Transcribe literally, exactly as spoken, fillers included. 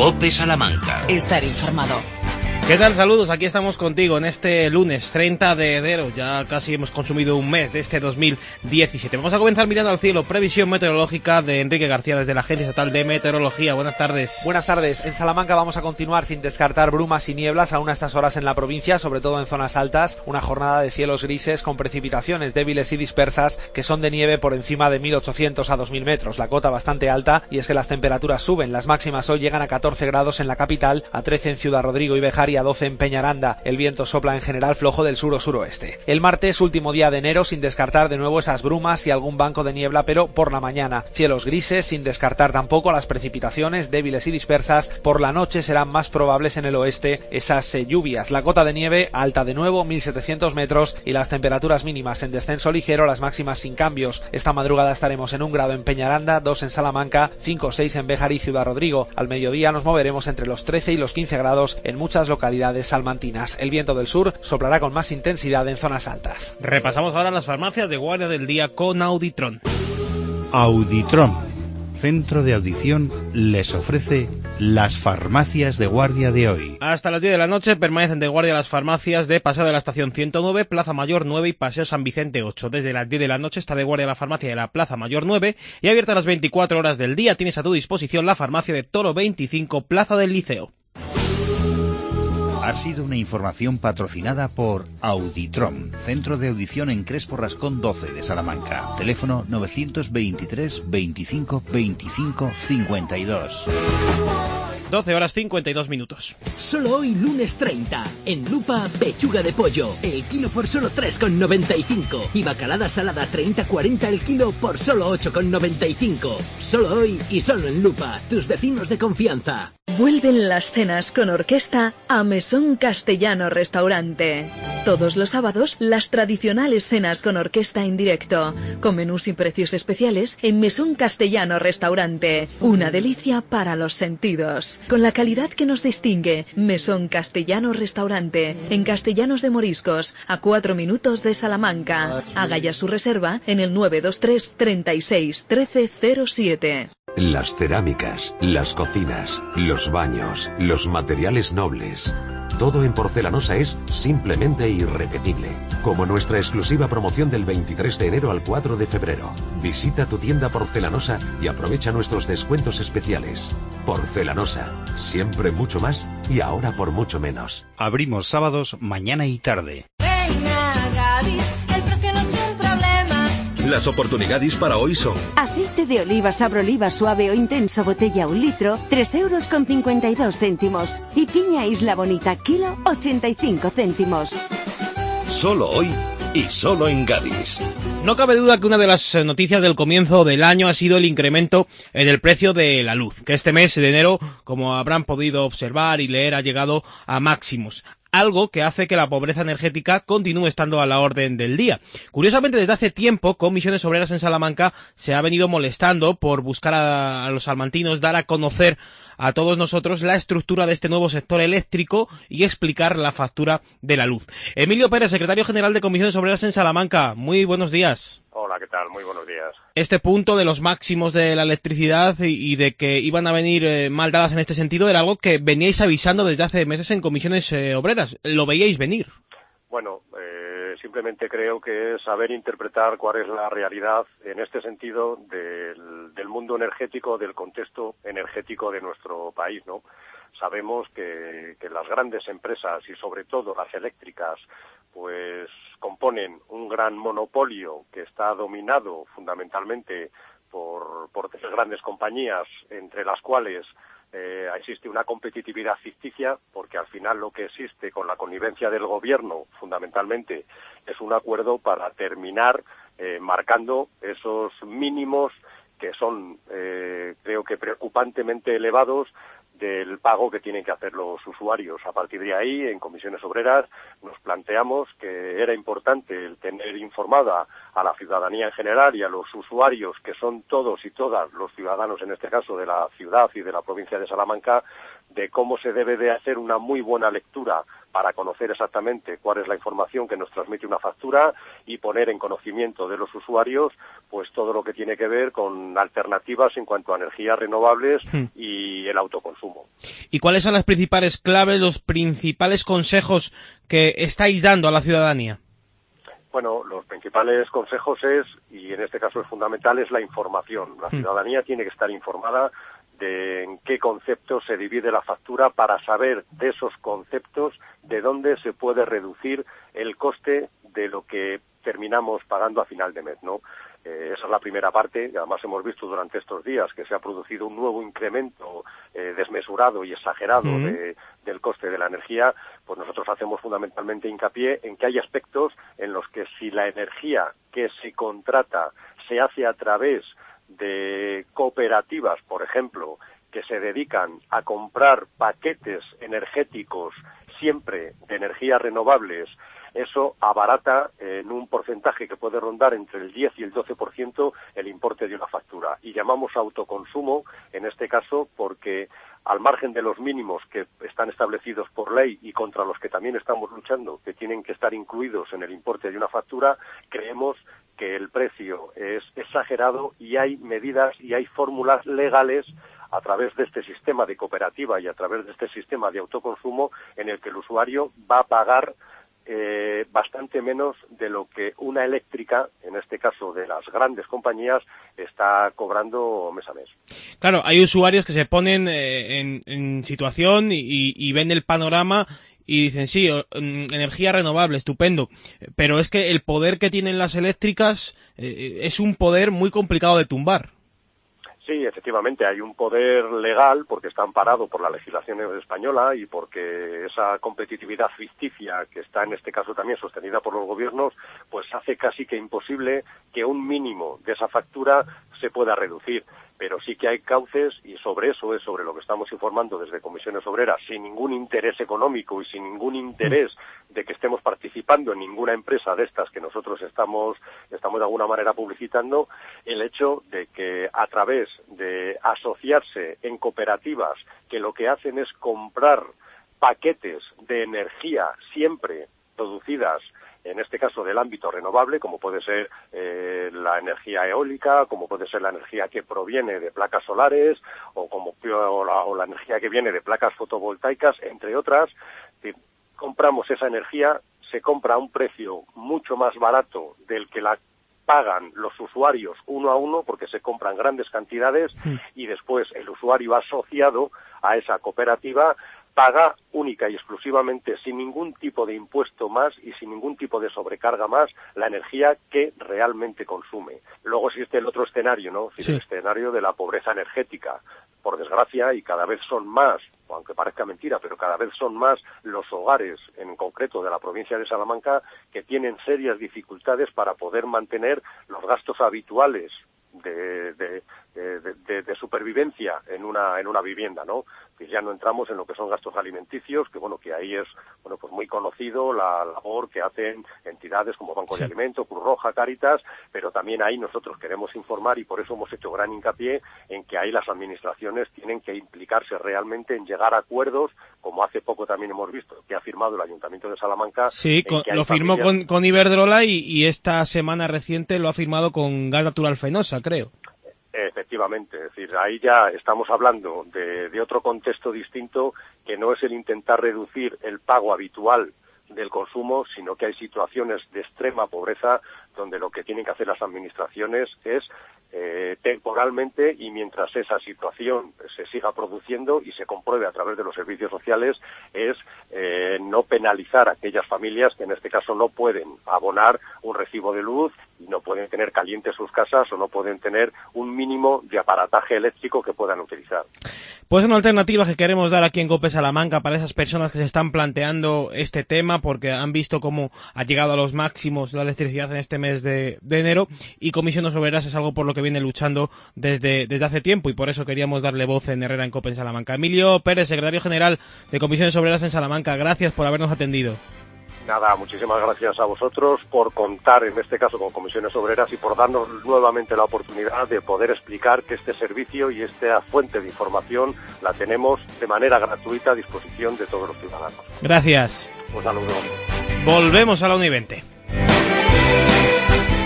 COPE Salamanca. Estar informado. ¿Qué tal? Saludos, aquí estamos contigo en este lunes treinta de enero, ya casi hemos consumido un mes de este dos mil diecisiete. Vamos a comenzar mirando al cielo, previsión meteorológica de Enrique García desde la Agencia Estatal de Meteorología. Buenas tardes. Buenas tardes. En Salamanca vamos a continuar sin descartar brumas y nieblas aún a estas horas en la provincia, sobre todo en zonas altas. Una jornada de cielos grises con precipitaciones débiles y dispersas que son de nieve por encima de mil ochocientos a dos mil metros, la cota bastante alta, y es que las temperaturas suben. Las máximas hoy llegan a catorce grados en la capital, a trece en Ciudad Rodrigo y Bejar y a doce en Peñaranda. El viento sopla en general flojo del sur o suroeste. El martes, último día de enero, sin descartar de nuevo esas brumas y algún banco de niebla, pero por la mañana. Cielos grises, sin descartar tampoco las precipitaciones débiles y dispersas. Por la noche serán más probables en el oeste esas eh, lluvias. La cota de nieve alta de nuevo, mil setecientos metros, y las temperaturas mínimas en descenso ligero, las máximas sin cambios. Esta madrugada estaremos en un grado en Peñaranda, dos en Salamanca, cinco o seis en Bejar y Ciudad Rodrigo. Al mediodía nos moveremos entre los trece y los quince grados en muchas localidades salmantinas. El viento del sur soplará con más intensidad en zonas altas. Repasamos ahora las farmacias de guardia del día con Auditron. Auditron, centro de audición, les ofrece las farmacias de guardia de hoy. Hasta las diez de la noche permanecen de guardia las farmacias de Paseo de la Estación ciento nueve, Plaza Mayor nueve y Paseo San Vicente ocho. Desde las diez de la noche está de guardia la farmacia de la Plaza Mayor nueve y abierta las veinticuatro horas del día. Tienes a tu disposición la farmacia de Toro veinticinco, Plaza del Liceo. Ha sido una información patrocinada por Auditron, centro de audición en Crespo Rascón doce de Salamanca. Teléfono novecientos veintitrés veinticinco veinticinco cincuenta y dos. doce horas cincuenta y dos minutos. Solo hoy, lunes treinta, en Lupa, pechuga de pollo, el kilo por solo tres con noventa y cinco. Y bacalada salada treinta cuarenta el kilo por solo ocho con noventa y cinco. Solo hoy y solo en Lupa, tus vecinos de confianza. Vuelven las cenas con orquesta a Mesón Castellano Restaurante. Todos los sábados, las tradicionales cenas con orquesta en directo, con menús y precios especiales en Mesón Castellano Restaurante. Una delicia para los sentidos. Con la calidad que nos distingue, Mesón Castellano Restaurante, en Castellanos de Moriscos, a cuatro minutos de Salamanca. Haga ya su reserva en el nueve dos tres, treinta y seis, trece cero siete. Las cerámicas, las cocinas, los baños, los materiales nobles. Todo en Porcelanosa es simplemente irrepetible. Como nuestra exclusiva promoción del veintitrés de enero al cuatro de febrero. Visita tu tienda Porcelanosa y aprovecha nuestros descuentos especiales. Porcelanosa, siempre mucho más y ahora por mucho menos. Abrimos sábados, mañana y tarde. Venga, Gadis, el troque no es un problema. Las oportunidades para hoy son: aceite de oliva Sabroliva suave o intenso, botella un litro, tres euros con cincuenta y dos céntimos. Y piña Isla Bonita, kilo, ochenta y cinco céntimos. Solo hoy y solo en Gadis. No cabe duda que una de las noticias del comienzo del año ha sido el incremento en el precio de la luz, que este mes de enero, como habrán podido observar y leer, ha llegado a máximos. Algo que hace que la pobreza energética continúe estando a la orden del día. Curiosamente, desde hace tiempo, Comisiones Obreras en Salamanca se ha venido molestando por buscar a, a los salmantinos, dar a conocer a todos nosotros la estructura de este nuevo sector eléctrico y explicar la factura de la luz. Emilio Pérez, secretario general de Comisiones Obreras en Salamanca, muy buenos días. Hola, ¿qué tal? Muy buenos días. Este punto de los máximos de la electricidad y, y de que iban a venir eh, mal dadas en este sentido era algo que veníais avisando desde hace meses en Comisiones eh, Obreras. ¿Lo veíais venir? Bueno, eh, simplemente creo que es saber interpretar cuál es la realidad en este sentido del, del mundo energético, del contexto energético de nuestro país, ¿no? Sabemos que, que las grandes empresas y sobre todo las eléctricas pues componen un gran monopolio que está dominado fundamentalmente por, por tres grandes compañías, entre las cuales eh, existe una competitividad ficticia, porque al final lo que existe con la connivencia del gobierno fundamentalmente es un acuerdo para terminar eh, marcando esos mínimos que son, eh, creo que preocupantemente elevados, del pago que tienen que hacer los usuarios. A partir de ahí, en Comisiones Obreras, nos planteamos que era importante el tener informada a la ciudadanía en general y a los usuarios, que son todos y todas los ciudadanos, en este caso, de la ciudad y de la provincia de Salamanca, de cómo se debe de hacer una muy buena lectura para conocer exactamente cuál es la información que nos transmite una factura y poner en conocimiento de los usuarios pues todo lo que tiene que ver con alternativas en cuanto a energías renovables hmm. y el autoconsumo. ¿Y cuáles son las principales claves, los principales consejos que estáis dando a la ciudadanía? Bueno, los principales consejos es, y en este caso es fundamental, es la información. La ciudadanía hmm. tiene que estar informada de en qué conceptos se divide la factura para saber de esos conceptos de dónde se puede reducir el coste de lo que terminamos pagando a final de mes, ¿no? Eh, esa es la primera parte, y además hemos visto durante estos días que se ha producido un nuevo incremento eh, desmesurado y exagerado uh-huh. de, del coste de la energía. Pues nosotros hacemos fundamentalmente hincapié en que hay aspectos en los que si la energía que se contrata se hace a través de cooperativas, por ejemplo, que se dedican a comprar paquetes energéticos siempre de energías renovables, eso abarata en un porcentaje que puede rondar entre el diez y el doce por ciento el importe de una factura. Y llamamos autoconsumo, en este caso, porque al margen de los mínimos que están establecidos por ley y contra los que también estamos luchando, que tienen que estar incluidos en el importe de una factura, creemos que el precio es exagerado y hay medidas y hay fórmulas legales a través de este sistema de cooperativa y a través de este sistema de autoconsumo en el que el usuario va a pagar eh, bastante menos de lo que una eléctrica, en este caso de las grandes compañías, está cobrando mes a mes. Claro, hay usuarios que se ponen eh, en, en situación y, y ven el panorama y dicen, sí, energía renovable, estupendo, pero es que el poder que tienen las eléctricas eh, es un poder muy complicado de tumbar. Sí, efectivamente, hay un poder legal porque está amparado por la legislación española y porque esa competitividad ficticia que está en este caso también sostenida por los gobiernos, pues hace casi que imposible que un mínimo de esa factura se pueda reducir. Pero sí que hay cauces y sobre eso es sobre lo que estamos informando desde Comisiones Obreras, sin ningún interés económico y sin ningún interés de que estemos participando en ninguna empresa de estas que nosotros estamos, estamos de alguna manera publicitando, el hecho de que a través de asociarse en cooperativas que lo que hacen es comprar paquetes de energía siempre producidas en este caso del ámbito renovable, como puede ser eh, la energía eólica, como puede ser la energía que proviene de placas solares, o como o la, o la energía que viene de placas fotovoltaicas, entre otras. Si compramos esa energía, se compra a un precio mucho más barato del que la pagan los usuarios uno a uno, porque se compran grandes cantidades, sí. Y después el usuario asociado a esa cooperativa paga única y exclusivamente, sin ningún tipo de impuesto más y sin ningún tipo de sobrecarga más, la energía que realmente consume. Luego existe el otro escenario, ¿no? Es decir, sí. El escenario de la pobreza energética. Por desgracia, y cada vez son más, aunque parezca mentira, pero cada vez son más los hogares, en concreto de la provincia de Salamanca, que tienen serias dificultades para poder mantener los gastos habituales de, de, de, de, de supervivencia en una en una vivienda, ¿no? Que ya no entramos en lo que son gastos alimenticios, que bueno, que ahí es bueno pues muy conocido la labor que hacen entidades como Banco de Alimentos, Cruz Roja, Cáritas, pero también ahí nosotros queremos informar y por eso hemos hecho gran hincapié en que ahí las administraciones tienen que implicarse realmente en llegar a acuerdos, como hace poco también hemos visto que ha firmado el Ayuntamiento de Salamanca. Sí, con, lo firmó familias... con, con Iberdrola y, y esta semana reciente lo ha firmado con Gas Natural Fenosa, creo. Efectivamente, es decir, ahí ya estamos hablando de, de otro contexto distinto, que no es el intentar reducir el pago habitual del consumo, sino que hay situaciones de extrema pobreza donde lo que tienen que hacer las administraciones es eh, temporalmente, y mientras esa situación se siga produciendo y se compruebe a través de los servicios sociales, es eh, no penalizar a aquellas familias que en este caso no pueden abonar un recibo de luz y no pueden tener calientes sus casas o no pueden tener un mínimo de aparataje eléctrico que puedan utilizar. Pues son alternativas que queremos dar aquí en COPE Salamanca para esas personas que se están planteando este tema porque han visto cómo ha llegado a los máximos la electricidad en este mes de, de enero, y Comisiones Obreras es algo por lo que viene luchando desde, desde hace tiempo, y por eso queríamos darle voz en Herrera en COPE en Salamanca. Emilio Pérez, secretario general de Comisiones Obreras en Salamanca, gracias por habernos atendido. Nada, muchísimas gracias a vosotros por contar, en este caso, con Comisiones Obreras y por darnos nuevamente la oportunidad de poder explicar que este servicio y esta fuente de información la tenemos de manera gratuita a disposición de todos los ciudadanos. Gracias. Un saludo. Volvemos a la una y veinte.